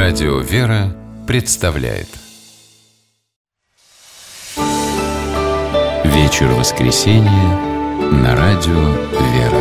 Радио «Вера» представляет Вечер воскресенья на Радио «Вера».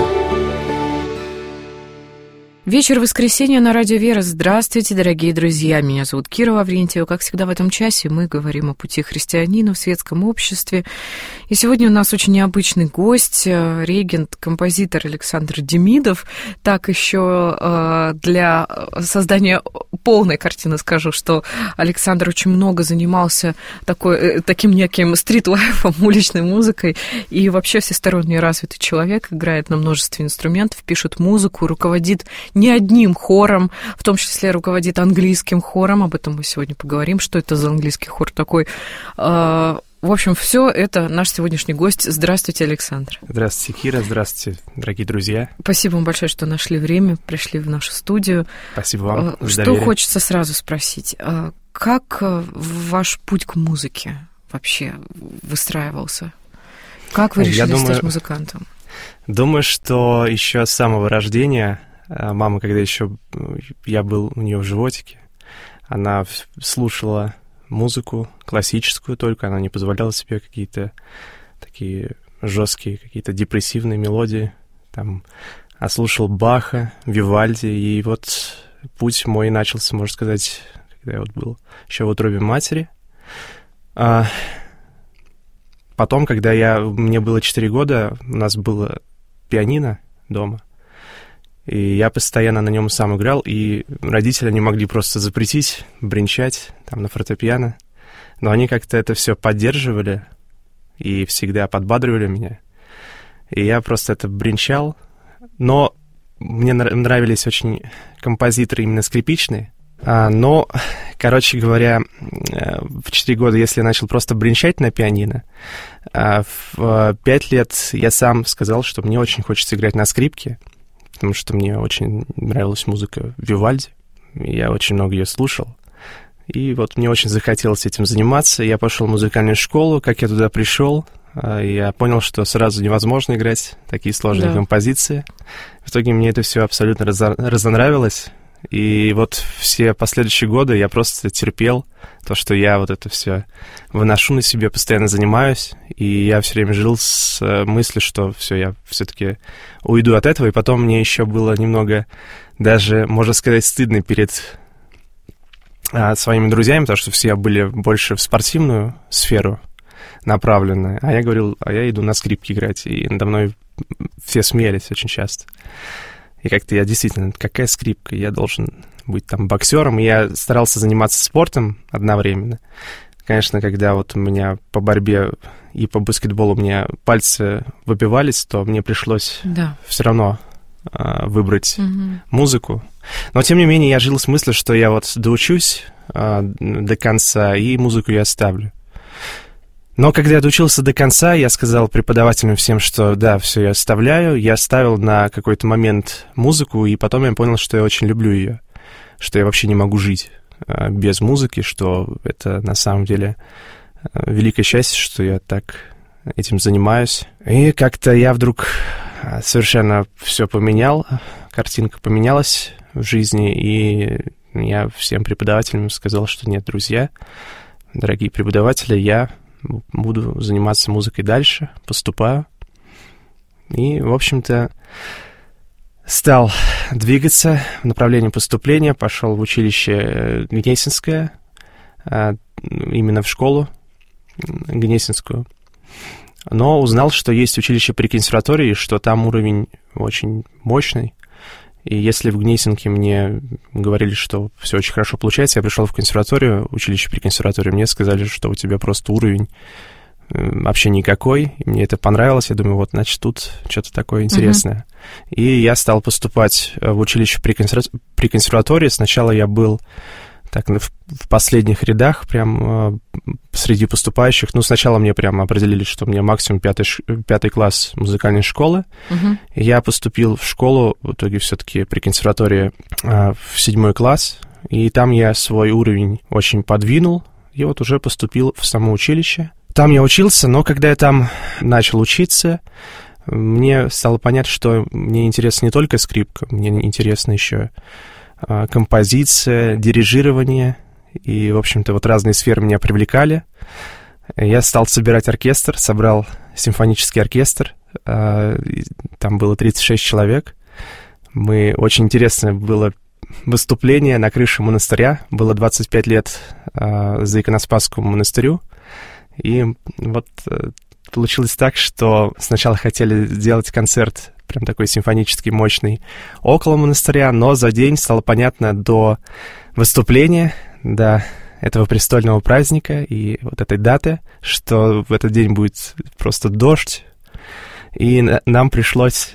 Вечер воскресенья на Радио «Вера». Здравствуйте, дорогие друзья. Меня зовут Кира Лаврентьева. Как всегда в этом часе мы говорим о пути христианина в светском обществе. И сегодня у нас очень необычный гость, регент, композитор Александр Демидов. Так еще для создания полной картины скажу, что Александр очень много занимался таким неким стрит-лайфом, уличной музыкой. И вообще всесторонне развитый человек, играет на множестве инструментов, пишет музыку, руководит не одним хором, в том числе руководит английским хором. Об этом мы сегодня поговорим, что это за английский хор такой. В общем, все это наш сегодняшний гость. Здравствуйте, Александр. Здравствуйте, Кира. Здравствуйте, дорогие друзья. Спасибо вам большое, что нашли время, пришли в нашу студию. Спасибо вам за Что доверие. хочется сразу спросить. Как ваш путь к музыке вообще выстраивался? Как вы решили стать музыкантом? Думаю, что еще с самого рождения мама, когда еще я был у нее в животике, она слушала музыку классическую только, она не позволяла себе какие-то такие жесткие, какие-то депрессивные мелодии, а слушал Баха, Вивальди, и вот путь мой начался, можно сказать, когда я был еще в утробе матери. Потом, когда мне было 4 года, у нас было пианино дома, и я постоянно на нем сам играл, и родители не могли просто запретить бренчать на фортепиано, но они как-то это все поддерживали и всегда подбадривали меня, и я просто это бренчал, но мне нравились очень композиторы именно скрипичные, но, короче говоря, в 4 года, если я начал просто бренчать на пианино, в 5 лет я сам сказал, что мне очень хочется играть на скрипке, потому что мне очень нравилась музыка Вивальди, я очень много ее слушал, и вот мне очень захотелось этим заниматься, я пошел в музыкальную школу. Как я туда пришел, я понял, что сразу невозможно играть такие сложные композиции. В итоге мне это все абсолютно разонравилось, и вот все последующие годы я просто терпел то, что я вот это все выношу на себе, постоянно занимаюсь, и я все время жил с мыслью, что все, я все-таки уйду от этого, и потом мне еще было немного даже, можно сказать, стыдно перед своими друзьями, потому что все были больше в спортивную сферу направлены, а я говорил, я иду на скрипке играть, и надо мной все смеялись очень часто. И как-то я действительно, какая скрипка, я должен быть боксером, и я старался заниматься спортом одновременно. Конечно, когда вот у меня по борьбе и по баскетболу у меня пальцы выбивались, то мне пришлось все равно выбрать музыку. Но, тем не менее, я жил с мыслью, что я вот доучусь до конца, и музыку я оставлю. Но когда я доучился до конца, я сказал преподавателям всем, что да, все, я оставляю. Я оставил на какой-то момент музыку, и потом я понял, что я очень люблю ее, что я вообще не могу жить без музыки, что это на самом деле великое счастье, что я так этим занимаюсь. И как-то я вдруг совершенно все поменял, картинка поменялась в жизни, и я всем преподавателям сказал, что нет, друзья, дорогие преподаватели, я буду заниматься музыкой дальше, поступаю. И, в общем-то, стал двигаться в направлении поступления, пошел в училище Гнесинское, именно в школу Гнесинскую. Но узнал, что есть училище при консерватории, что там уровень очень мощный. И если в Гнесинке мне говорили, что все очень хорошо получается, я пришел в консерваторию, училище при консерватории, мне сказали, что у тебя просто уровень вообще никакой. И мне это понравилось. Я думаю, вот, значит, тут что-то такое интересное. И я стал поступать в училище при консерватории. Сначала я был в последних рядах, прям среди поступающих. Сначала мне прям определили, что мне максимум 5 класс музыкальной школы. И я поступил в школу, в итоге все-таки при консерватории, в 7 класс. И там я свой уровень очень подвинул, и вот уже поступил в само училище. Там я учился, но когда я там начал учиться, мне стало понятно, что мне интересна не только скрипка, мне интересно еще композиция, дирижирование. И, в общем-то, вот разные сферы меня привлекали. Я стал собирать оркестр, собрал симфонический оркестр. Там было 36 человек. Очень интересное было выступление на крыше монастыря. Было 25 лет Заиконоспасскому монастырю. И вот получилось так, что сначала хотели сделать концерт, прям такой симфонический, мощный, около монастыря, но за день стало понятно до выступления, до этого престольного праздника и вот этой даты, что в этот день будет просто дождь, и нам пришлось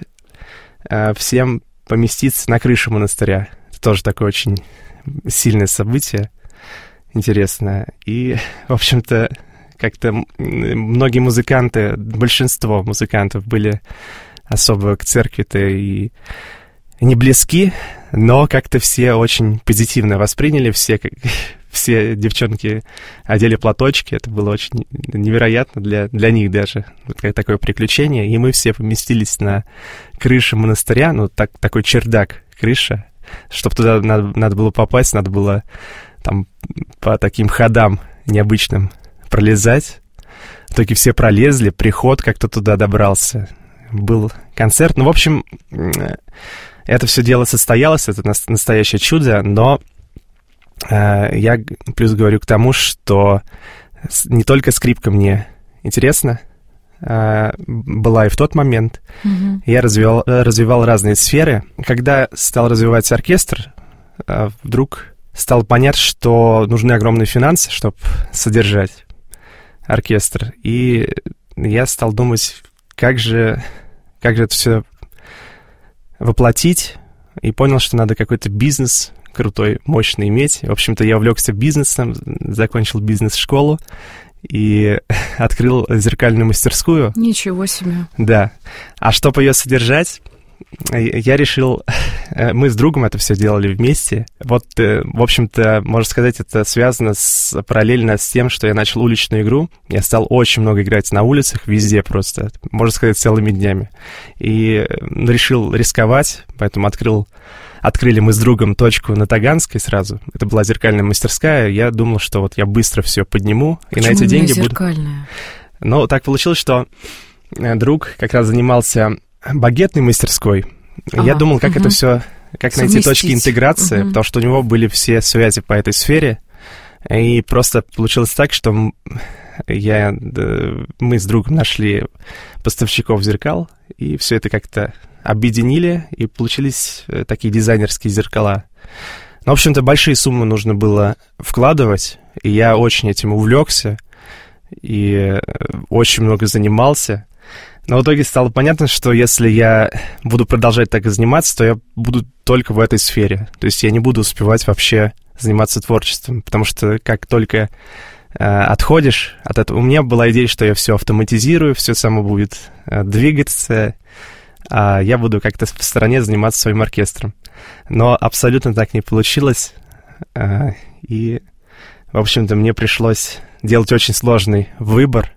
всем поместиться на крыше монастыря. Это тоже такое очень сильное событие, интересное. И, в общем-то, как-то многие музыканты, большинство музыкантов были особо к церкви-то и не близки, но как-то все очень позитивно восприняли, все девчонки одели платочки, это было очень невероятно для них даже, вот такое приключение, и мы все поместились на крыше монастыря, такой чердак, крыша, чтобы туда надо было попасть, надо было там по таким ходам необычным пролезать. В итоге все пролезли, приход как-то туда добрался. Был концерт. В общем, это все дело состоялось, это настоящее чудо, но я плюс говорю к тому, что не только скрипка мне интересна, была и в тот момент. Я развивал разные сферы. Когда стал развиваться оркестр, вдруг стало понятно, что нужны огромные финансы, чтобы содержать оркестр. И я стал думать, как же это все воплотить, и понял, что надо какой-то бизнес крутой, мощный иметь. В общем-то, я увлекся бизнесом, закончил бизнес-школу и открыл зеркальную мастерскую. Ничего себе. Да. А чтобы ее содержать, я решил... Мы с другом это все делали вместе. Вот, в общем-то, можно сказать, это связано параллельно с тем, что я начал уличную игру. Я стал очень много играть на улицах, везде просто, можно сказать, целыми днями. И решил рисковать, поэтому открыли мы с другом точку на Таганской сразу. Это была зеркальная мастерская. Я думал, что вот я быстро все подниму. Почему и на эти деньги зеркальная? Но так получилось, что друг как раз занимался багетной мастерской. Я думал, как это все, как найти точки интеграции, потому что у него были все связи по этой сфере. И просто получилось так, что мы с другом нашли поставщиков зеркал, и все это как-то объединили, и получились такие дизайнерские зеркала. В общем-то, большие суммы нужно было вкладывать, и я очень этим увлекся, и очень много занимался. Но в итоге стало понятно, что если я буду продолжать так и заниматься, то я буду только в этой сфере. То есть я не буду успевать вообще заниматься творчеством, потому что как только отходишь от этого... У меня была идея, что я все автоматизирую, все само будет двигаться, а я буду как-то в стороне заниматься своим оркестром. Но абсолютно так не получилось, и, в общем-то, мне пришлось делать очень сложный выбор.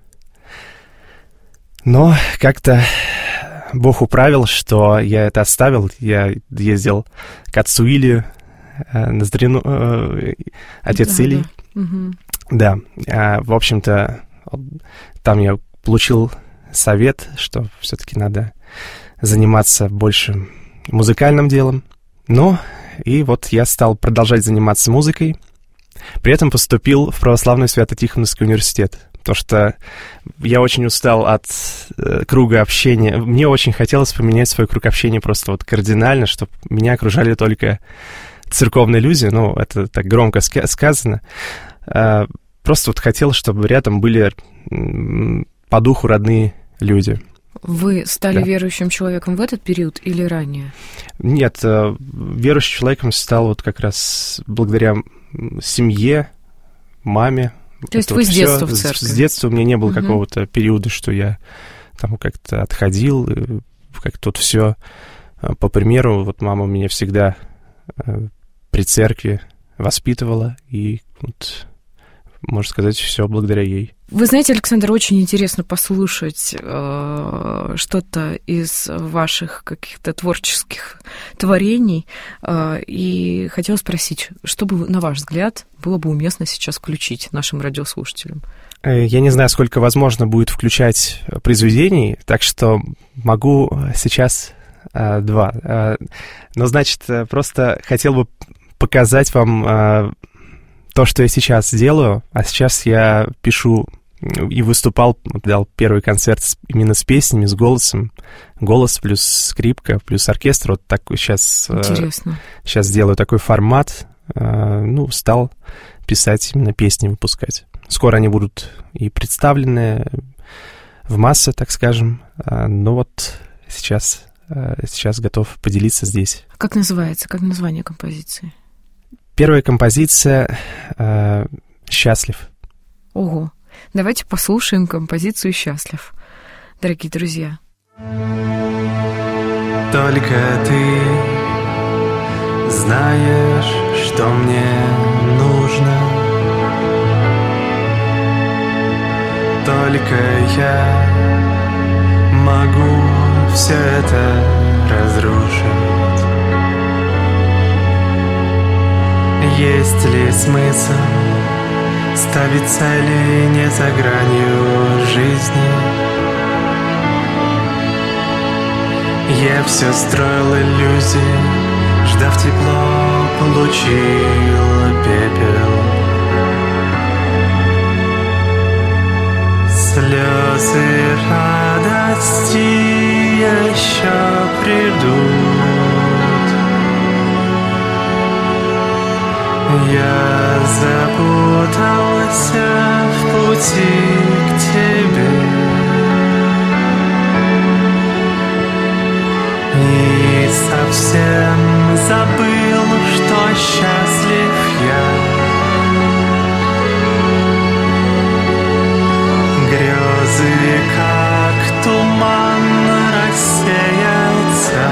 Но как-то Бог управил, что я это оставил. Я ездил к отцу Илью, Ноздрину, отец Илий. Да, в общем-то, там я получил совет, что все-таки надо заниматься больше музыкальным делом. Ну, и вот я стал продолжать заниматься музыкой. При этом поступил в православный Свято-Тихоновский университет. Потому что я очень устал от круга общения. Мне очень хотелось поменять свой круг общения просто вот кардинально, чтобы меня окружали только церковные люди. Ну, это так громко сказано. Просто вот хотел, чтобы рядом были по духу родные люди. Вы стали верующим человеком в этот период или ранее? Нет, верующим человеком стал вот как раз благодаря семье, маме. То есть вы с детства в церкви? С детства у меня не было какого-то периода, что я там как-то отходил, как-то вот все по примеру. Вот мама меня всегда при церкви воспитывала, и вот, можно сказать, все благодаря ей. Вы знаете, Александр, очень интересно послушать что-то из ваших каких-то творческих творений. И хотела спросить, что бы, на ваш взгляд, было бы уместно сейчас включить нашим радиослушателям? Я не знаю, сколько возможно будет включать произведений, так что могу сейчас два. Но, значит, просто хотел бы показать вам то, что я сейчас делаю. А сейчас я пишу и выступал, дал первый концерт именно с песнями, с голосом. Голос плюс скрипка, плюс оркестр. Вот так сейчас... Интересно. Сейчас делаю такой формат. Стал писать именно песни, выпускать. Скоро они будут и представлены в массы, так скажем. Но вот сейчас готов поделиться здесь. Как называется? Как название композиции? Первая композиция «Счастлив». Ого. Давайте послушаем композицию «Счастлив», дорогие друзья. Только ты знаешь, что мне нужно. Только я могу все это разрушить. Есть ли смысл ставить цели не за гранью жизни? Я все строил иллюзии, ждав тепло, получил пепел. Слезы радости еще придут. Я запутался в пути к тебе и совсем забыл, что счастлив я. Грезы, как туман, рассеются.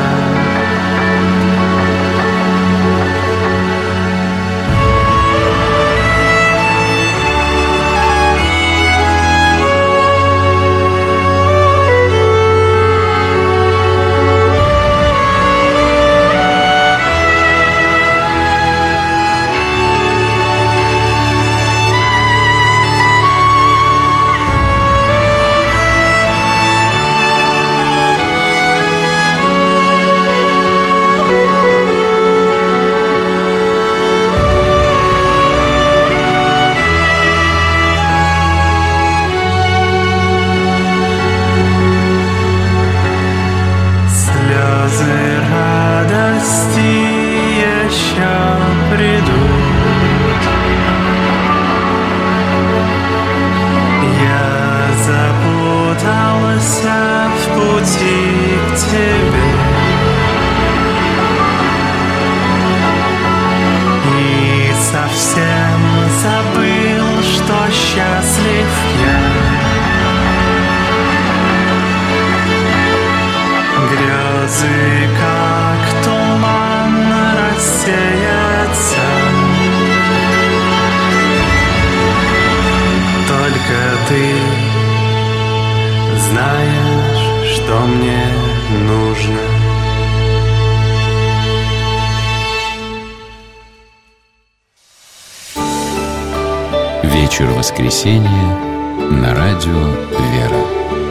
Вечер воскресенья на радио «Вера».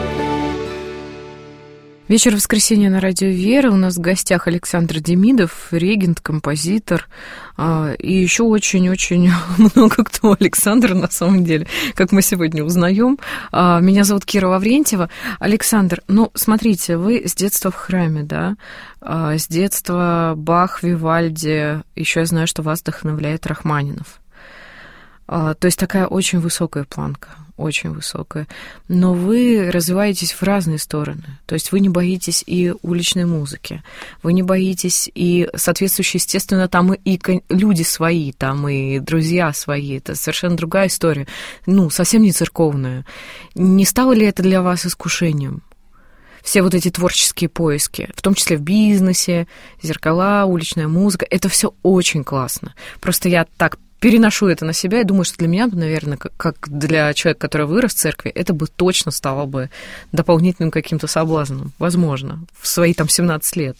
Вечер воскресенья на радио «Вера». У нас в гостях Александр Демидов, регент, композитор. И еще очень-очень много кто Александр на самом деле, как мы сегодня узнаем. Меня зовут Кира Лаврентьева. Александр, смотрите, вы с детства в храме, да? С детства Бах, Вивальди. Еще я знаю, что вас вдохновляет Рахманинов. То есть такая очень высокая планка, очень высокая. Но вы развиваетесь в разные стороны. То есть вы не боитесь и уличной музыки, вы не боитесь и соответствующие, естественно, там и люди свои, там и друзья свои. Это совершенно другая история, совсем не церковная. Не стало ли это для вас искушением? Все вот эти творческие поиски, в том числе в бизнесе, зеркала, уличная музыка, это все очень классно. Просто я так переношу это на себя и думаю, что для меня, наверное, как для человека, который вырос в церкви, это бы точно стало бы дополнительным каким-то соблазном, возможно, в свои там 17 лет.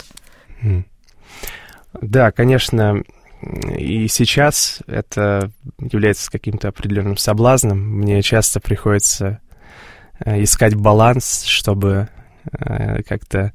Да, конечно, и сейчас это является каким-то определенным соблазном. Мне часто приходится искать баланс, чтобы как-то,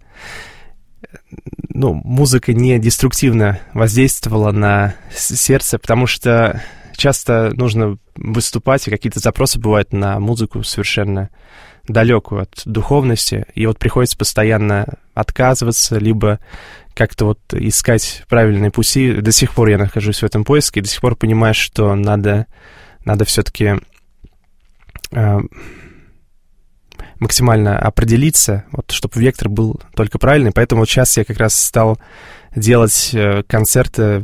музыка не деструктивно воздействовала на сердце, потому что часто нужно выступать, и какие-то запросы бывают на музыку совершенно далекую от духовности, и вот приходится постоянно отказываться, либо как-то вот искать правильные пути. До сих пор я нахожусь в этом поиске, и до сих пор понимаю, что надо все-таки максимально определиться, вот, чтобы вектор был только правильный. Поэтому вот сейчас я как раз стал делать концерты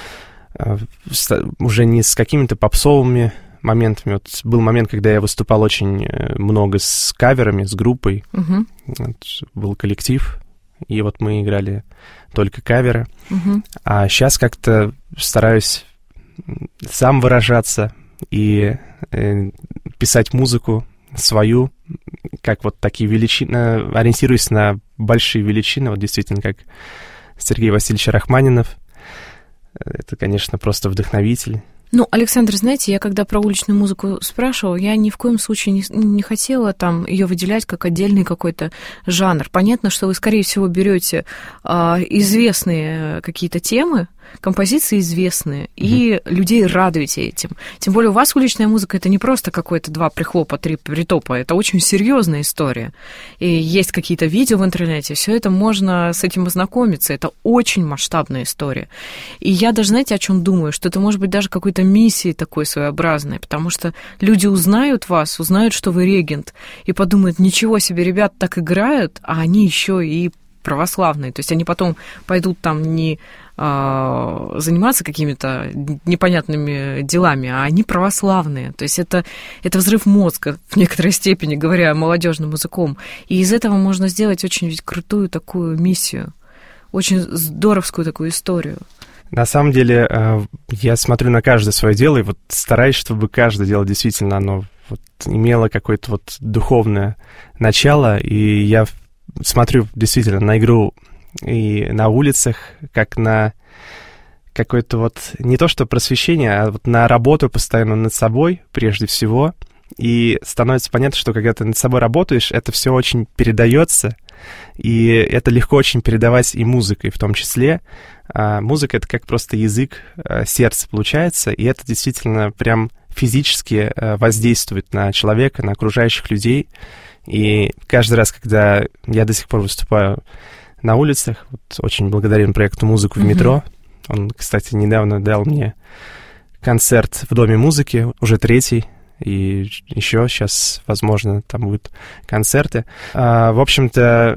уже не с какими-то попсовыми моментами. Вот был момент, когда я выступал очень много с каверами, с группой. Вот, был коллектив, и вот мы играли только каверы. А сейчас как-то стараюсь сам выражаться и писать музыку свою, как вот такие величины, ориентируясь на большие величины, вот действительно, как Сергей Васильевич Рахманинов. Это, конечно, просто вдохновитель. Александр, знаете, я когда про уличную музыку спрашивала, я ни в коем случае не хотела там ее выделять как отдельный какой-то жанр. Понятно, что вы, скорее всего, берете известные какие-то темы, композиции известные, и людей радуете этим. Тем более у вас уличная музыка — это не просто какое-то 2 прихлопа, 3 притопа, это очень серьезная история. И есть какие-то видео в интернете, все это можно с этим ознакомиться, это очень масштабная история. И я даже, знаете, о чем думаю, что это может быть даже какой-то миссией такой своеобразной, потому что люди узнают вас, узнают, что вы регент, и подумают: ничего себе, ребята так играют, а они еще и православные. То есть они потом пойдут там не заниматься какими-то непонятными делами, а они православные. То есть это взрыв мозга в некоторой степени, говоря молодежным языком. И из этого можно сделать очень ведь крутую такую миссию, очень здоровскую такую историю. На самом деле, я смотрю на каждое свое дело и вот стараюсь, чтобы каждое дело действительно оно вот имело какое-то вот духовное начало, и я смотрю действительно на игру и на улицах, как на какое-то вот не то что просвещение, а вот на работу постоянно над собой прежде всего. И становится понятно, что когда ты над собой работаешь, это все очень передается, и это легко очень передавать и музыкой в том числе. Музыка — это как просто язык сердца получается, и это действительно прям физически воздействует на человека, на окружающих людей. И каждый раз, когда я до сих пор выступаю на улицах, вот очень благодарен проекту «Музыку в метро». Он, кстати, недавно дал мне концерт в Доме музыки, уже 3-й, и еще сейчас, возможно, там будут концерты. В общем-то,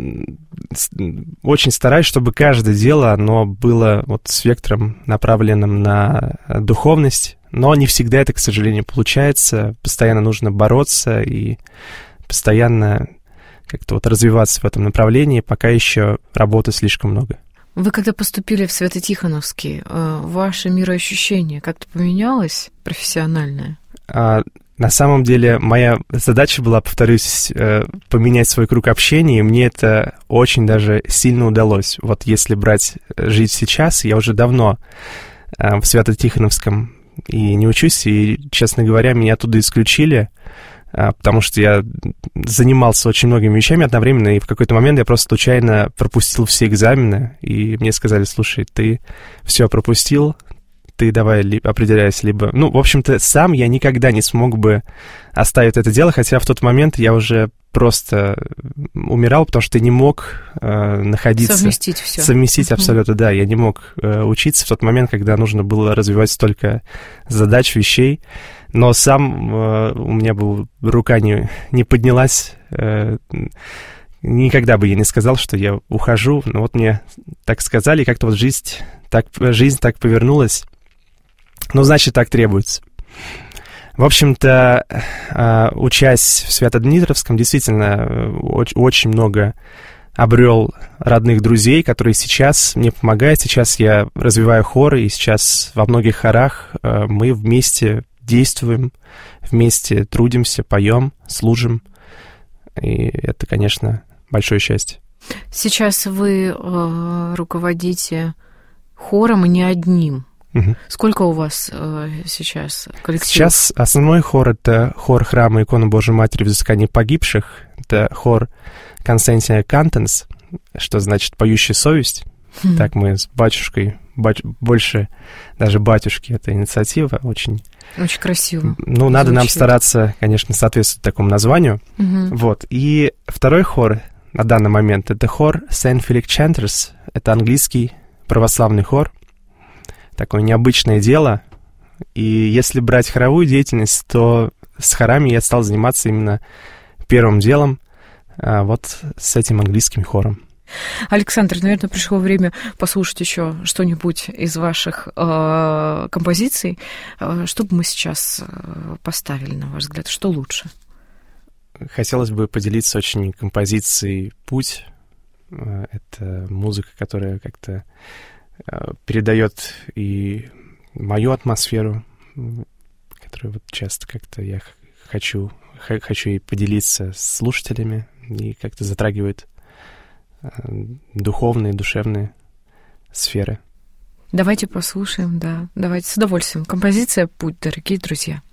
очень стараюсь, чтобы каждое дело, оно было вот с вектором, направленным на духовность, но не всегда это, к сожалению, получается. Постоянно нужно бороться и постоянно как-то вот развиваться в этом направлении, пока еще работы слишком много. Вы когда поступили в Свято-Тихоновский, ваше мироощущение как-то поменялось профессиональное? На самом деле моя задача была, повторюсь, поменять свой круг общения, и мне это очень даже сильно удалось. Вот если брать «Жить сейчас», я уже давно в Свято-Тихоновском и не учусь, и, честно говоря, меня оттуда исключили, потому что я занимался очень многими вещами одновременно, и в какой-то момент я просто случайно пропустил все экзамены, и мне сказали: слушай, ты все пропустил, ты давай определяйся либо... в общем-то, сам я никогда не смог бы оставить это дело, хотя в тот момент я уже просто умирал, потому что не мог находиться... Совместить все. Совместить абсолютно, да. Я не мог учиться в тот момент, когда нужно было развивать столько задач, вещей. Но сам у меня бы рука не поднялась. Никогда бы я не сказал, что я ухожу. Но вот мне так сказали, и как-то вот жизнь так повернулась. Значит, так требуется. В общем-то, учась в Свято-Дмитровском, действительно очень много обрел родных друзей, которые сейчас мне помогают. Сейчас я развиваю хоры, и сейчас во многих хорах мы вместе действуем, вместе трудимся, поем, служим. И это, конечно, большое счастье. Сейчас вы руководите хором и не одним. Угу. Сколько у вас сейчас коллективов? Сейчас основной хор — это хор храма Иконы Божией Матери Взыскания погибших. Это хор Conscientia Cantans, что значит «поющая совесть». Так мы с батюшкой, больше даже батюшки, это инициатива очень... Очень красиво. Ну, надо нам стараться, конечно, соответствовать такому названию. Вот. И второй хор на данный момент — это хор St. Felix Chanters. Это английский православный хор. Такое необычное дело. И если брать хоровую деятельность, то с хорами я стал заниматься именно первым делом, вот с этим английским хором. Александр, наверное, пришло время послушать еще что-нибудь из ваших композиций. Что бы мы сейчас поставили, на ваш взгляд? Что лучше? Хотелось бы поделиться очень композицией «Путь». Это музыка, которая как-то передает и мою атмосферу, которую вот часто как-то я хочу и поделиться с слушателями, и как-то затрагивает духовные, душевные сферы. Давайте послушаем, да. Давайте с удовольствием. Композиция «Путь», дорогие друзья.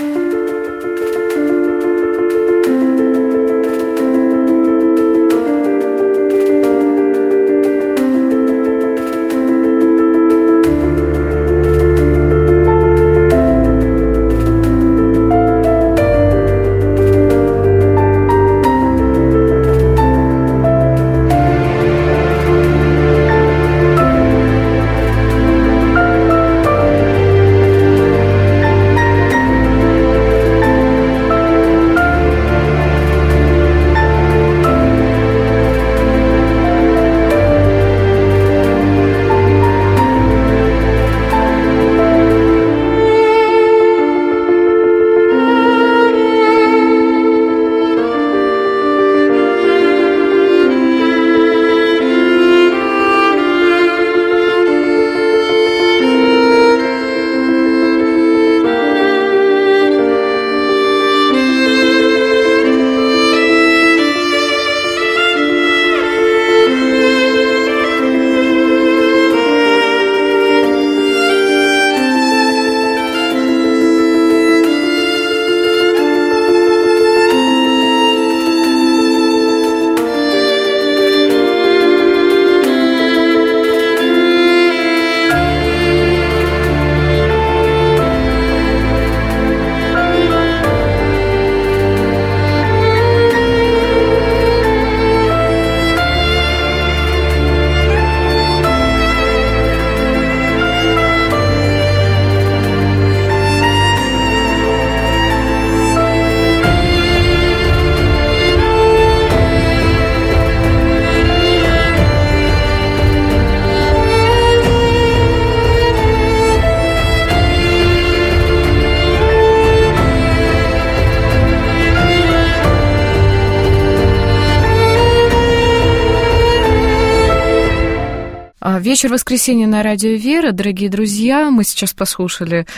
Вечер воскресенья на радио «Вера». Дорогие друзья, мы сейчас послушали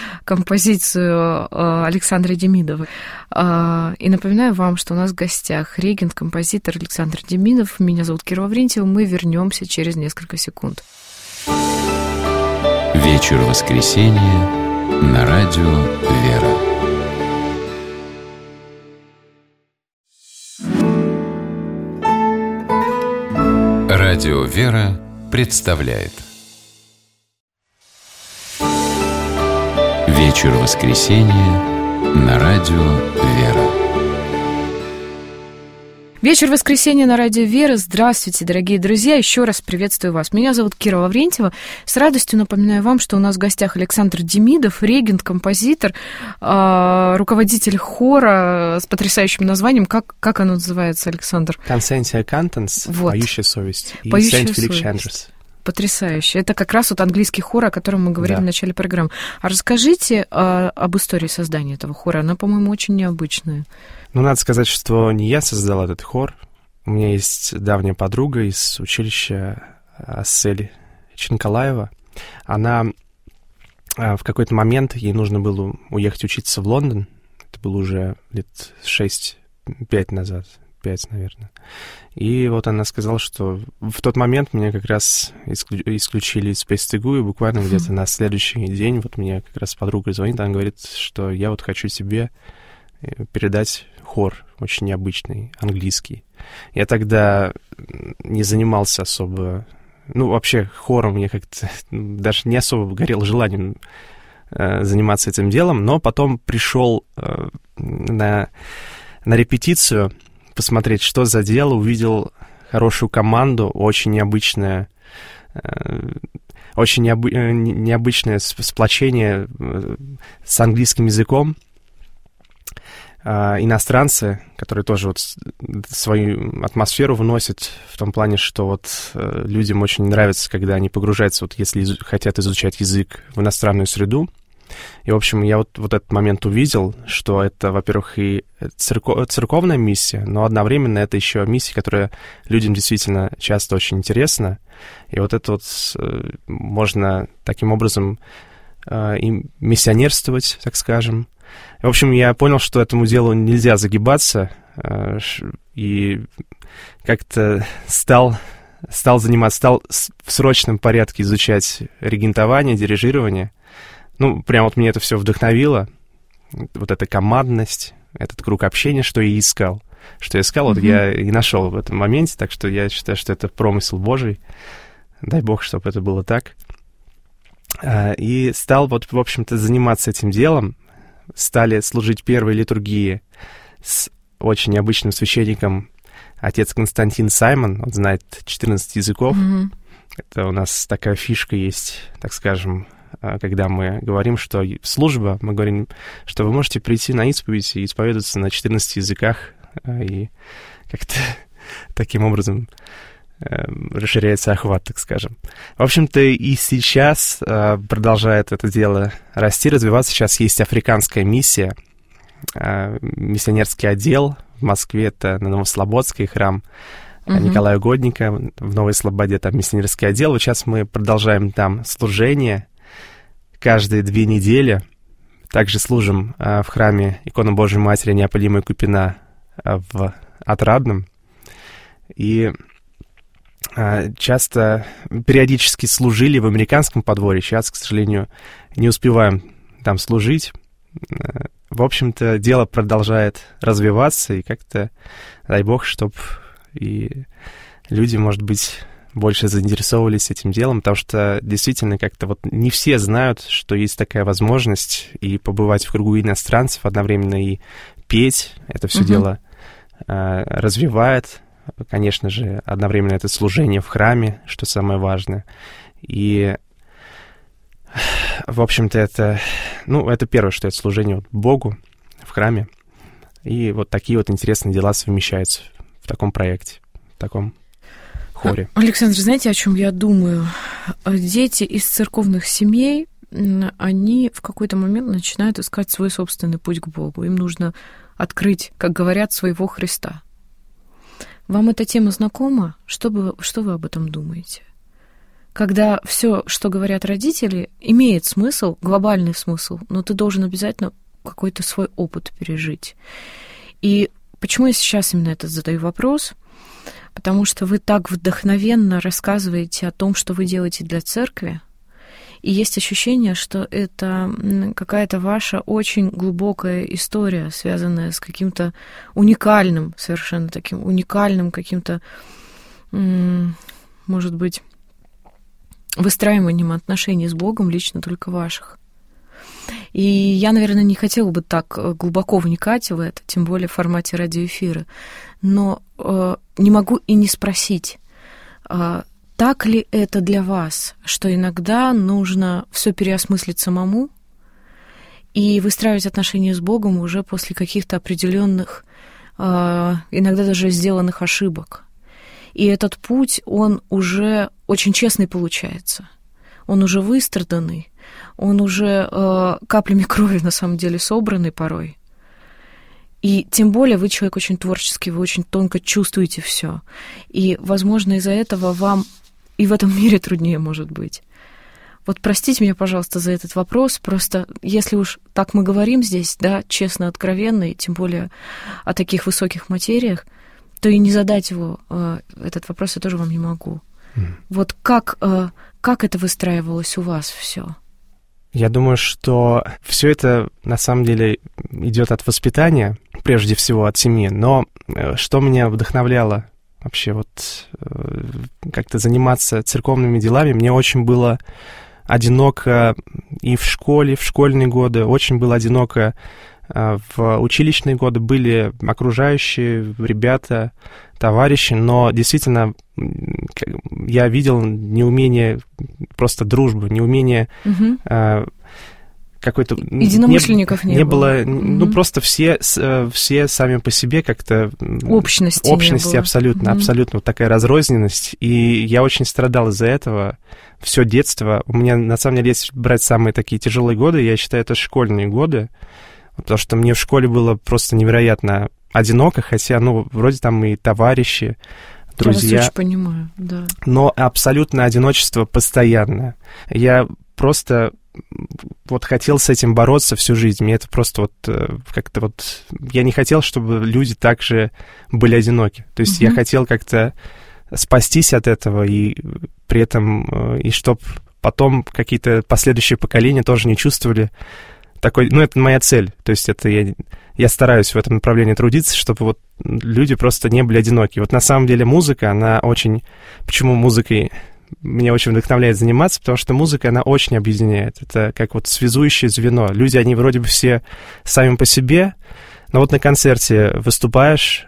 композицию Александра Демидова. И напоминаю вам, что у нас в гостях регент, композитор Александр Демидов. Меня зовут Кира Лаврентьева. Мы вернемся через несколько секунд. Вечер воскресенья на радио «Вера». Радио «Вера» представляет Вечер воскресенья на радио «Вера». Вечер воскресенья на радио «Вера». Здравствуйте, дорогие друзья. Еще раз приветствую вас. Меня зовут Кира Лаврентьева. С радостью напоминаю вам, что у нас в гостях Александр Демидов, регент, композитор, руководитель хора с потрясающим названием. Как оно называется, Александр? Conscientia Cantans, вот. «Поющая совесть». И «Поющая St. Felix совесть». Chanters. Потрясающе. Это как раз вот английский хор, о котором мы говорили в начале программы. А расскажите об истории создания этого хора. Она, по-моему, очень необычная. Ну, надо сказать, что не я создал этот хор. у меня есть давняя подруга из училища Ассель Чанкалаева. Она в какой-то момент, ей нужно было уехать учиться в Лондон. Это было уже лет 6-5 назад, 5, наверное. И вот она сказала, что в тот момент меня как раз исключили из ПСТГУ, и буквально где-то на следующий день вот мне как раз подруга звонит, она говорит, что я вот хочу тебе передать хор очень необычный, английский. Я тогда не занимался особо... Ну, вообще, хором мне как-то даже не особо горело желанием заниматься этим делом, но потом пришел на репетицию посмотреть, что за дело, увидел хорошую команду, очень необычное сплочение с английским языком. Иностранцы, которые тоже вот свою атмосферу вносят в том плане, что вот людям очень нравится, когда они погружаются, вот если хотят изучать язык в иностранную среду. И, в общем, я вот этот момент увидел, что это, во-первых, и церковная миссия, но одновременно это еще миссия, которая людям действительно часто очень интересна. И вот это вот можно таким образом и миссионерствовать, так скажем. В общем, я понял, что этому делу нельзя загибаться, и как-то стал в срочном порядке изучать регентование, дирижирование. Ну, прям вот мне это все вдохновило, вот эта командность, этот круг общения, что я искал. Что я искал, вот я и нашел в этом моменте, так что я считаю, что это промысел Божий. Дай Бог, чтобы это было так. И стал вот, в общем-то, заниматься этим делом. Стали служить первой литургии с очень необычным священником, отец Константин Саймон. Он знает 14 языков. Это у нас такая фишка есть, так скажем, когда мы говорим, что служба, мы говорим, что вы можете прийти на исповедь и исповедоваться на 14 языках, и как-то таким образом расширяется охват, так скажем. В общем-то, и сейчас продолжает это дело расти, развиваться. Сейчас есть африканская миссия, миссионерский отдел в Москве, это на Новослободской храм Николая Угодника, в Новой Слободе там миссионерский отдел. Вот сейчас мы продолжаем там служение каждые 2 недели. Также служим в храме Иконы Божией Матери Неопалимой Купина в Отрадном. И часто, периодически служили в американском подворье. Сейчас, к сожалению, не успеваем там служить. В общем-то, дело продолжает развиваться, и как-то, дай Бог, чтобы и люди, может быть, больше заинтересовывались этим делом, потому что действительно как-то вот не все знают, что есть такая возможность и побывать в кругу иностранцев одновременно и петь. Это все дело развивает. Конечно же, одновременно это служение в храме, что самое важное. И, в общем-то, это первое, что это служение вот Богу в храме. И вот такие вот интересные дела совмещаются в таком проекте, в таком хоре. Александр, знаете, о чем я думаю? Дети из церковных семей, они в какой-то момент начинают искать свой собственный путь к Богу. Им нужно открыть, как говорят, своего Христа. Вам эта тема знакома? Что вы об этом думаете? Когда все, что говорят родители, имеет смысл, глобальный смысл, но ты должен обязательно какой-то свой опыт пережить. И почему я сейчас именно этот задаю вопрос? Потому что вы так вдохновенно рассказываете о том, что вы делаете для церкви, и есть ощущение, что это какая-то ваша очень глубокая история, связанная с каким-то уникальным, совершенно таким уникальным каким-то, может быть, выстраиванием отношений с Богом лично только ваших. И я, наверное, не хотела бы так глубоко вникать в это, тем более в формате радиоэфира, но не могу и не спросить, так ли это для вас, что иногда нужно все переосмыслить самому и выстраивать отношения с Богом уже после каких-то определенных, иногда даже сделанных ошибок. И этот путь, он уже очень честный получается. Он уже выстраданный, он уже каплями крови на самом деле собранный порой. И тем более вы человек очень творческий, вы очень тонко чувствуете все. И, возможно, из-за этого вам и в этом мире труднее может быть. Вот простите меня, пожалуйста, за этот вопрос. Просто если уж так мы говорим здесь, да, честно, откровенно, и тем более о таких высоких материях, то и не задать его, этот вопрос я тоже вам не могу. Вот как это выстраивалось у вас все? Я думаю, что все это на самом деле идет от воспитания, прежде всего от семьи. Но что меня вдохновляло вообще вот как-то заниматься церковными делами, мне очень было одиноко и в школе, в школьные годы, очень было одиноко в училищные годы, были окружающие ребята, товарищи, но действительно я видел неумение просто дружбы, неумение какой-то... Единомышленников не было. Ну, просто все сами по себе как-то... Общности абсолютно, абсолютно. Вот такая разрозненность. И я очень страдал из-за этого все детство. У меня, на самом деле, если брать самые такие тяжелые годы, я считаю, это школьные годы, потому что мне в школе было просто невероятно одиноко, хотя, ну, вроде там и товарищи, друзья. Я вас очень понимаю, да. Но абсолютное одиночество постоянное. Я просто вот хотел с этим бороться всю жизнь. Мне это просто вот как-то вот... Я не хотел, чтобы люди также были одиноки. То есть я хотел как-то спастись от этого, и при этом, и чтобы потом какие-то последующие поколения тоже не чувствовали такой... Ну, это моя цель. То есть это я стараюсь в этом направлении трудиться, чтобы вот люди просто не были одиноки. Вот на самом деле музыка, она очень... Почему музыкой меня очень вдохновляет заниматься? Потому что музыка, она очень объединяет. Это как вот связующее звено. Люди, они вроде бы все сами по себе, но вот на концерте выступаешь,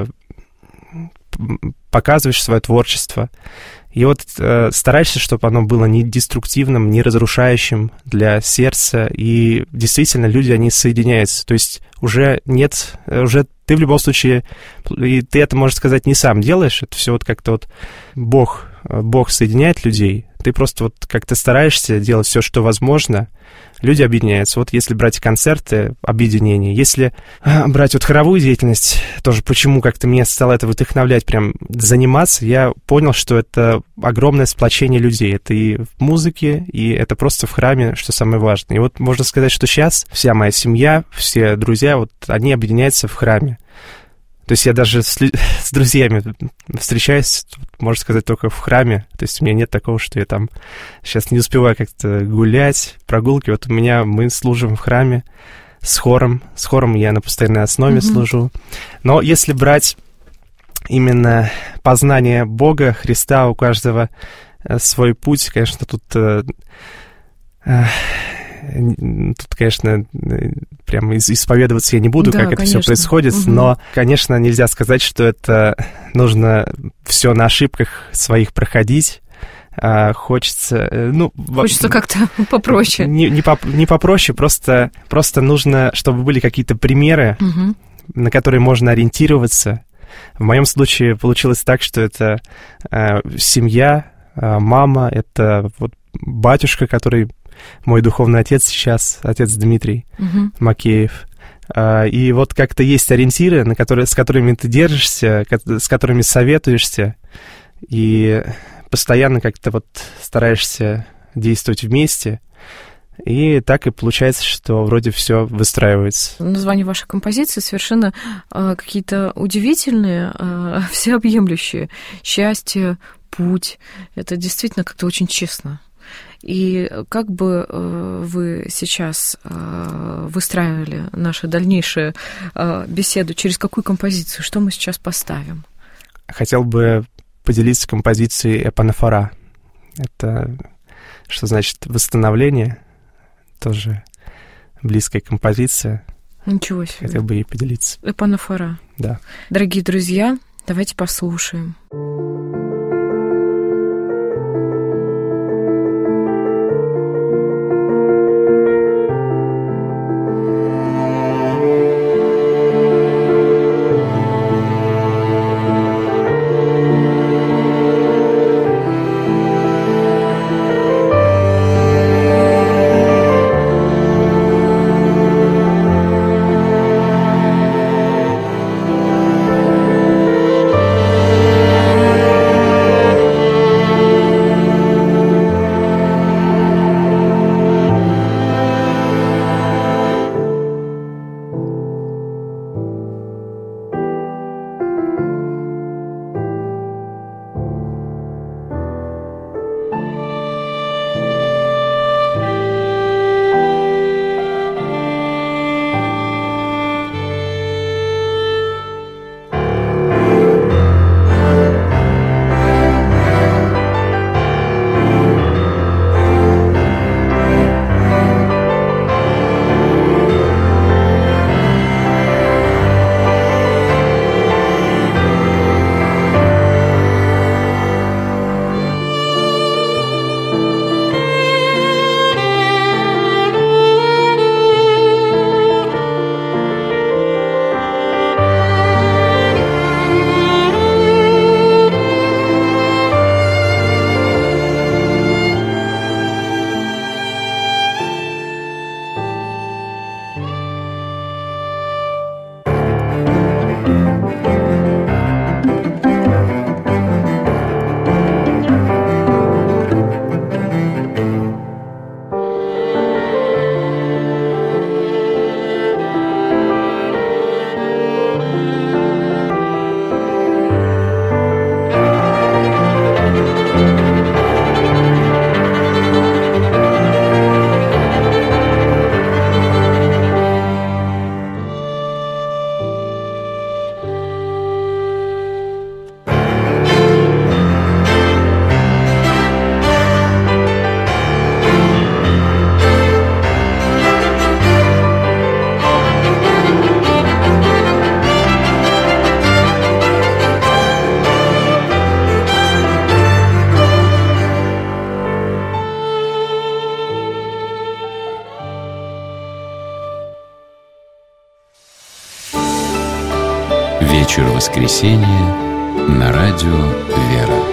показываешь свое творчество, и вот стараешься, чтобы оно было не деструктивным, не разрушающим для сердца, и действительно люди, они соединяются. То есть уже ты в любом случае, и ты это, можно сказать, не сам делаешь, это все вот как-то вот Бог соединяет людей, ты просто вот как-то стараешься делать все, что возможно, люди объединяются. Вот если брать концерты, объединение, если брать вот хоровую деятельность, тоже почему как-то меня стало это вдохновлять, прям заниматься, я понял, что это огромное сплочение людей. Это и в музыке, и это просто в храме, что самое важное. И вот можно сказать, что сейчас вся моя семья, все друзья, вот они объединяются в храме. То есть я даже с друзьями встречаюсь, можно сказать, только в храме. То есть у меня нет такого, что я там сейчас не успеваю как-то гулять, прогулки. Вот мы служим в храме с хором. С хором я на постоянной основе служу. Но если брать именно познание Бога, Христа, у каждого свой путь, конечно, тут, конечно, прям исповедоваться я не буду, да, как это все происходит, но, конечно, нельзя сказать, что это нужно все на ошибках своих проходить. Хочется как-то попроще. Не попроще, просто нужно, чтобы были какие-то примеры, на которые можно ориентироваться. В моем случае получилось так, что это семья, мама, это вот батюшка, который мой духовный отец сейчас, отец Дмитрий Макеев. И вот как-то есть ориентиры, с которыми ты держишься, с которыми советуешься, и постоянно как-то вот стараешься действовать вместе. И так и получается, что вроде все выстраивается. Названия ваших композиций совершенно какие-то удивительные, всеобъемлющие. Счастье, путь. Это действительно как-то очень честно. И как бы вы сейчас выстраивали нашу дальнейшую беседу? Через какую композицию? Что мы сейчас поставим? Хотел бы поделиться композицией «Эпанафора». Это что значит восстановление? Тоже близкая композиция. Ничего себе. Хотел бы ей поделиться. «Эпанафора». Да. Дорогие друзья, давайте послушаем. Вечер воскресенья на радио «Вера».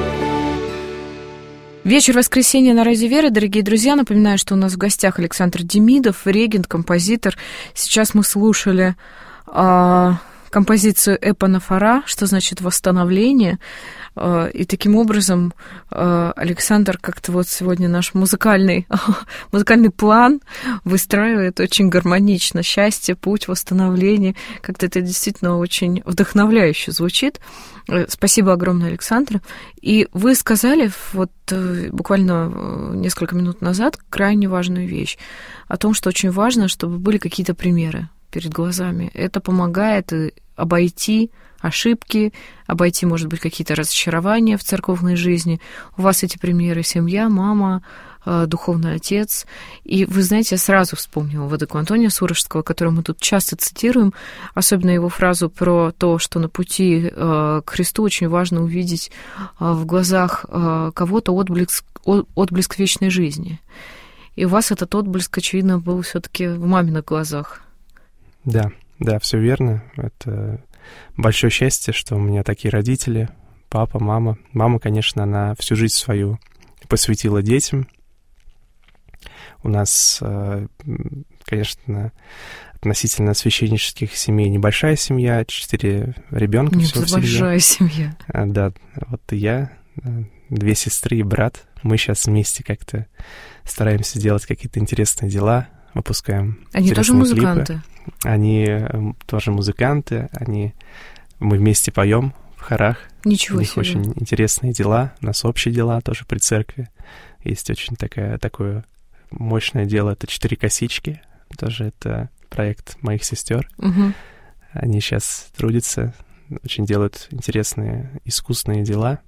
Вечер воскресенья на радио «Вера». Дорогие друзья, напоминаю, что у нас в гостях Александр Демидов, регент, композитор. Сейчас мы слушали композицию «Эпанафора», что значит «восстановление». И таким образом Александр как-то вот сегодня наш музыкальный план выстраивает очень гармонично. Счастье, путь, восстановление. Как-то это действительно очень вдохновляюще звучит. Спасибо огромное, Александр. И вы сказали вот буквально несколько минут назад крайне важную вещь о том, что очень важно, чтобы были какие-то примеры перед глазами. Это помогает обойти ошибки, обойти, может быть, какие-то разочарования в церковной жизни. У вас эти примеры: семья, мама, духовный отец. И вы знаете, я сразу вспомнила владыку Антония Сурожского, которого мы тут часто цитируем, особенно его фразу про то, что на пути к Христу очень важно увидеть в глазах кого-то отблеск вечной жизни. И у вас этот отблеск, очевидно, был все-таки в маминых глазах. Да, все верно. Это большое счастье, что у меня такие родители, папа, мама. Мама, конечно, она всю жизнь свою посвятила детям. У нас, конечно, относительно священнических семей небольшая семья, 4 ребенка всего в семье. Большая семья. Да, вот и я, 2 сестры и брат. Мы сейчас вместе как-то стараемся делать какие-то интересные дела, выпускаем Они тоже музыканты? Клипы. Они тоже музыканты, мы вместе поем в хорах. Ничего себе. У них очень интересные дела, у нас общие дела тоже при церкви. Есть очень такое мощное дело, это 4 косички, тоже это проект моих сестер. Угу. Они сейчас трудятся, очень делают интересные искусные дела.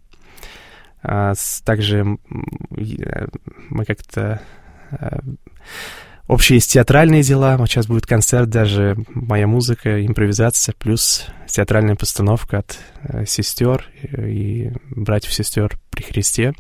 Также мы как-то... Общие есть театральные дела. Вот сейчас будет концерт, даже моя музыка, импровизация, плюс театральная постановка от сестер и братьев-сестер при Христе.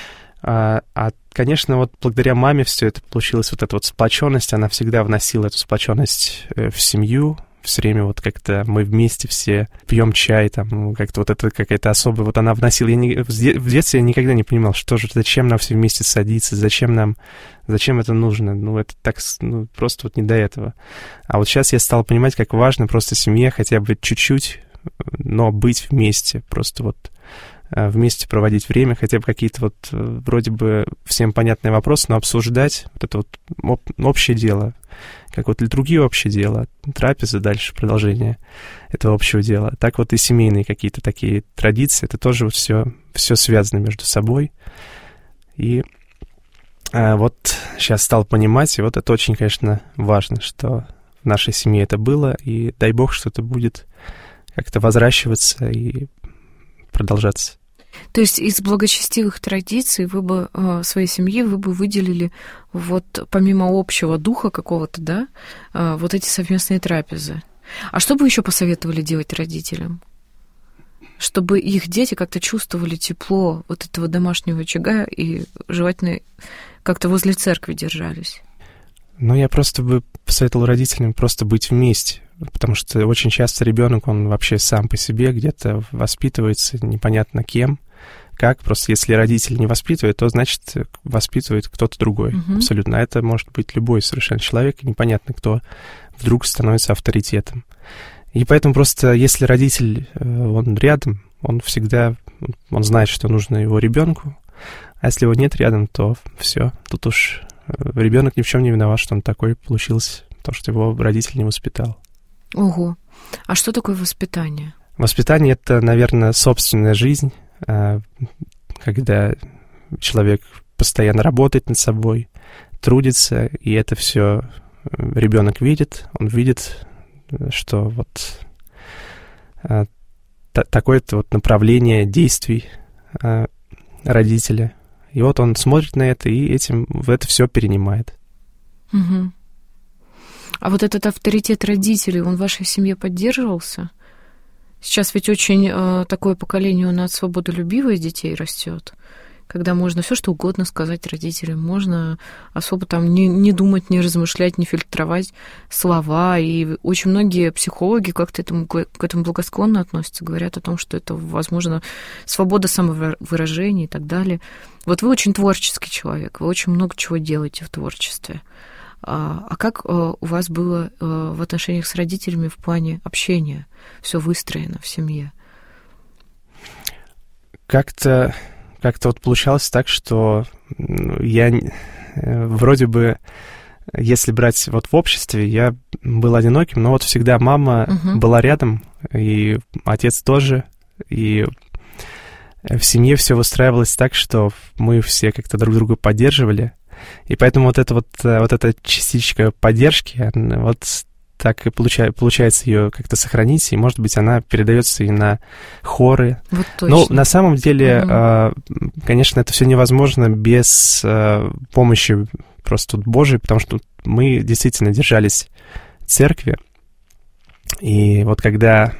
Конечно, вот благодаря маме все это получилось, вот эта вот сплоченность, она всегда вносила эту сплоченность в семью. Все время вот как-то мы вместе все пьем чай, там как-то вот это какая-то особая, вот она вносила. В детстве я никогда не понимал, зачем нам все вместе садиться, зачем это нужно, это так, просто вот не до этого. А вот сейчас я стал понимать, как важно просто семье хотя бы чуть-чуть, но быть вместе, просто вот вместе проводить время, хотя бы какие-то вот вроде бы всем понятные вопросы, но обсуждать вот это вот общее дело, как вот литургия общее дело, трапеза дальше, продолжение этого общего дела. Так вот и семейные какие-то такие традиции, это тоже вот все связано между собой. И вот сейчас стал понимать, и вот это очень, конечно, важно, что в нашей семье это было, и дай Бог, что это будет как-то возращиваться и продолжаться. То есть из благочестивых традиций вы бы своей семьи вы бы выделили вот помимо общего духа какого-то, да, вот эти совместные трапезы. А что бы еще посоветовали делать родителям? Чтобы их дети как-то чувствовали тепло вот этого домашнего очага и желательно как-то возле церкви держались. Я просто бы посоветовал родителям просто быть вместе, потому что очень часто ребенок, он вообще сам по себе где-то воспитывается непонятно кем, как. Просто если родитель не воспитывает, то, значит, воспитывает кто-то другой. Абсолютно. А это может быть любой совершенно человек, непонятно, кто вдруг становится авторитетом. И поэтому просто, если родитель, он рядом, он всегда, он знает, что нужно его ребенку, а если его нет рядом, то все, тут уж ребенок ни в чем не виноват, что он такой получился, потому что его родитель не воспитал. Ого. А что такое воспитание? Воспитание — это, наверное, собственная жизнь, когда человек постоянно работает над собой, трудится, и это все ребенок видит, он видит, что вот такое-то вот направление действий родителя. И вот он смотрит на это и это все перенимает. Угу. А вот этот авторитет родителей, он в вашей семье поддерживался? Сейчас ведь очень такое поколение у нас свободолюбивое детей растет. когда можно все что угодно сказать родителям, можно особо там не думать, не размышлять, не фильтровать слова. И очень многие психологи как-то к этому благосклонно относятся, говорят о том, что это, возможно, свобода самовыражения и так далее. Вот вы очень творческий человек, вы очень много чего делаете в творчестве. А как у вас было в отношениях с родителями в плане общения? Все выстроено в семье? Как-то вот получалось так, что я вроде бы, если брать вот в обществе, я был одиноким, но вот всегда мама была рядом, и отец тоже, и в семье все выстраивалось так, что мы все как-то друг друга поддерживали, и поэтому вот эта частичка поддержки, вот так и получается ее как-то сохранить, и, может быть, она передается и на хоры. Вот точно. Но на самом деле, конечно, это все невозможно без помощи просто Божией, потому что мы действительно держались церкви, и вот когда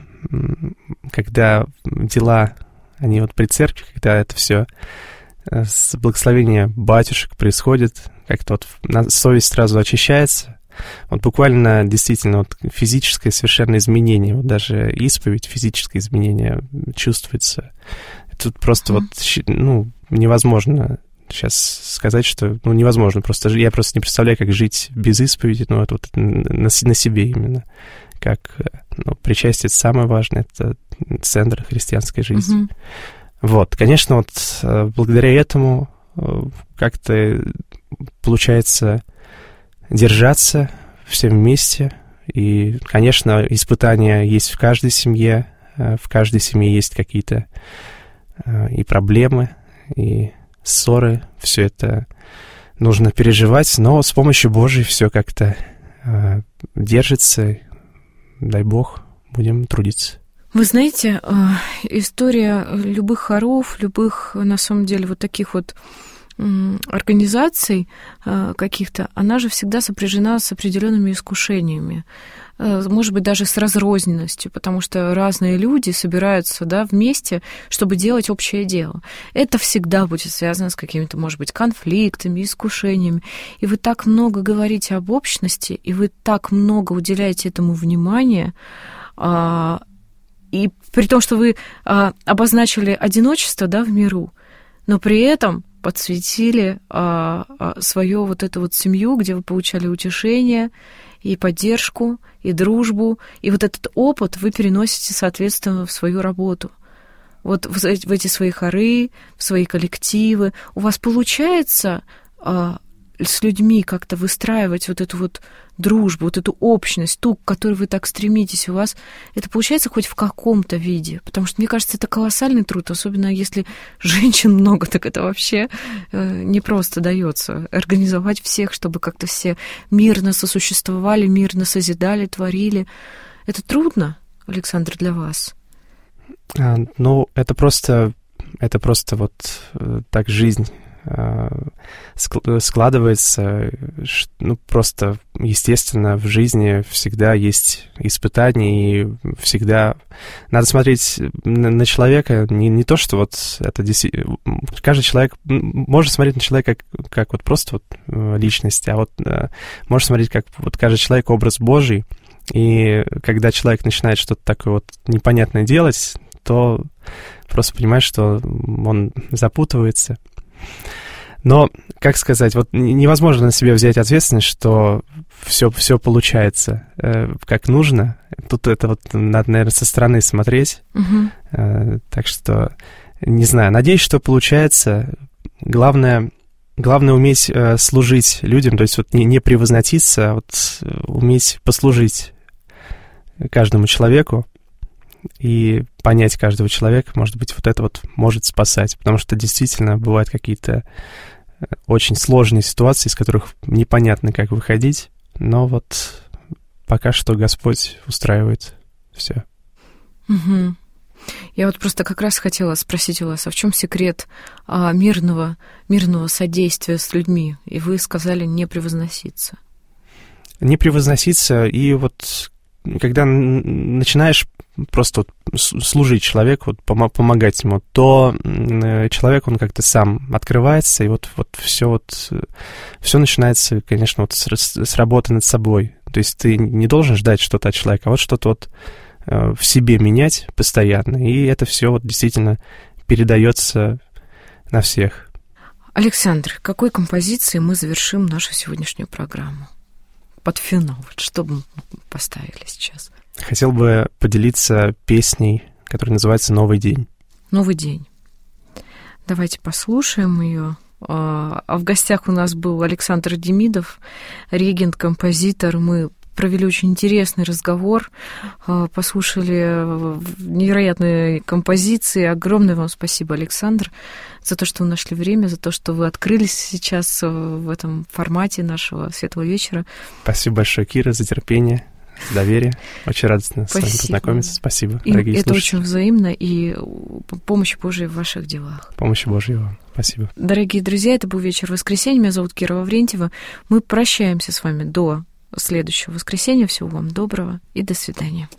дела, они вот при церкви, когда это все с благословения батюшек происходит, как-то вот совесть сразу очищается. Вот буквально действительно вот физическое совершенно изменение, вот даже исповедь, физическое изменение чувствуется. Тут просто вот, невозможно сейчас сказать, что, невозможно. Я просто не представляю, как жить без исповеди, это вот на себе именно. Как, причастие — это самое важное, это центр христианской жизни. Вот, конечно, вот благодаря этому как-то получается держаться всем вместе. И, конечно, испытания есть в каждой семье. В каждой семье есть какие-то и проблемы, и ссоры. Все это нужно переживать, но с помощью Божией все как-то держится. Дай Бог, будем трудиться. Вы знаете, история любых хоров, любых, на самом деле, вот таких вот организаций каких-то, она же всегда сопряжена с определенными искушениями, может быть, даже с разрозненностью, потому что разные люди собираются, вместе, чтобы делать общее дело. Это всегда будет связано с какими-то, может быть, конфликтами, искушениями. И вы так много говорите об общности, и вы так много уделяете этому внимания, и при том, что вы обозначили одиночество, в миру, но при этом подсветили свою вот эту вот семью, где вы получали утешение и поддержку, и дружбу, и вот этот опыт вы переносите, соответственно, в свою работу. Вот в эти свои хоры, в свои коллективы. У вас получается с людьми как-то выстраивать вот эту вот дружбу, вот эту общность, ту, к которой вы так стремитесь, у вас это получается хоть в каком-то виде? Потому что, мне кажется, это колоссальный труд, особенно если женщин много, так это вообще не просто дается организовать всех, чтобы как-то все мирно сосуществовали, мирно созидали, творили. Это трудно, Александр, для вас? Это просто вот так жизнь складывается, просто, естественно, в жизни всегда есть испытания, и всегда надо смотреть на человека, не то, что вот это действительно... Каждый человек... Можно смотреть на человека как вот просто вот личность, а вот можно смотреть как вот каждый человек образ Божий, и когда человек начинает что-то такое вот непонятное делать, то просто понимаешь, что он запутывается. Но, как сказать, вот невозможно на себя взять ответственность, что все получается как нужно. Тут это вот надо, наверное, со стороны смотреть. Так что, не знаю, надеюсь, что получается. Главное уметь служить людям, то есть вот не превозноситься, а вот уметь послужить каждому человеку и понять каждого человека, может быть, вот это вот может спасать, потому что действительно бывают какие-то очень сложные ситуации, из которых непонятно, как выходить, но вот пока что Господь устраивает все. Я вот просто как раз хотела спросить у вас, а в чем секрет мирного содействия с людьми? И вы сказали не превозноситься. Не превозноситься, и вот когда начинаешь просто вот служить человеку, вот помогать ему, то человек, он как-то сам открывается, и вот все начинается, конечно, вот с работы над собой. То есть ты не должен ждать что-то от человека, а вот что-то вот в себе менять постоянно, и это все вот действительно передается на всех. Александр, какой композицией мы завершим нашу сегодняшнюю программу? Под финал, вот что бы мы поставили сейчас? Хотел бы поделиться песней, которая называется «Новый день». «Новый день». Давайте послушаем ее. А в гостях у нас был Александр Демидов, регент, композитор. Мы провели очень интересный разговор, послушали невероятные композиции. Огромное вам спасибо, Александр, за то, что вы нашли время, за то, что вы открылись сейчас в этом формате нашего светлого вечера. Спасибо большое, Кира, за терпение, за доверие. Очень радостно с вами познакомиться. Спасибо, дорогие слушатели. Это очень взаимно, и помощь Божия в ваших делах. Помощь Божья вам. Спасибо. Дорогие друзья, это был вечер воскресенья. Меня зовут Кира Лаврентьева. Мы прощаемся с вами до следующего воскресенья. Всего вам доброго и до свидания.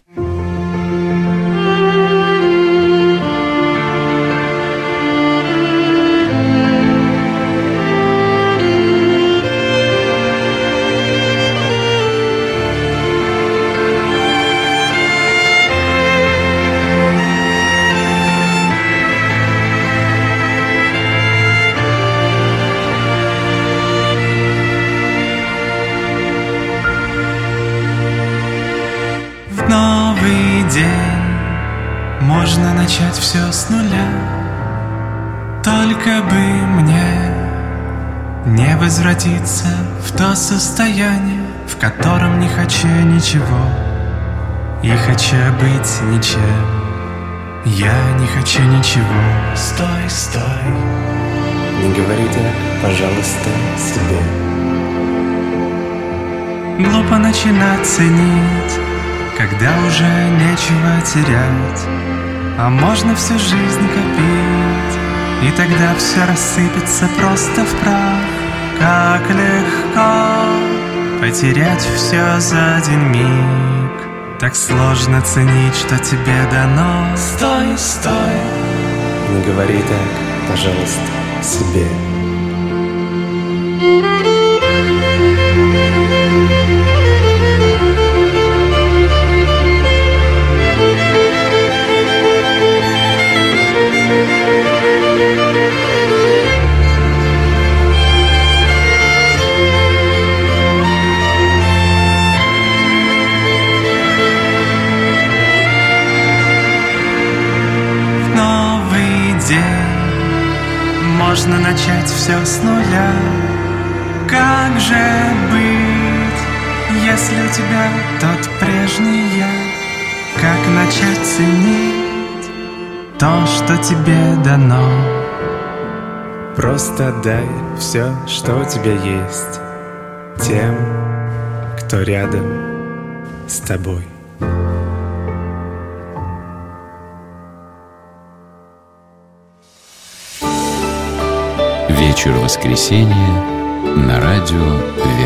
Можно начать все с нуля, только бы мне не возвратиться в то состояние, в котором не хочу ничего и хочу быть ничем. Я не хочу ничего. Стой, стой, не говори так, пожалуйста, себе. Глупо начинать ценить, когда уже нечего терять. А можно всю жизнь копить, и тогда все рассыпется просто в прах. Как легко потерять все за один миг. Так сложно ценить, что тебе дано. Стой, стой, не говори так, пожалуйста, себе. Можно начать все с нуля. Как же быть, если у тебя тот прежний я? Как начать ценить то, что тебе дано? Просто отдай все, что у тебя есть, тем, кто рядом с тобой. Вечер воскресенья на радио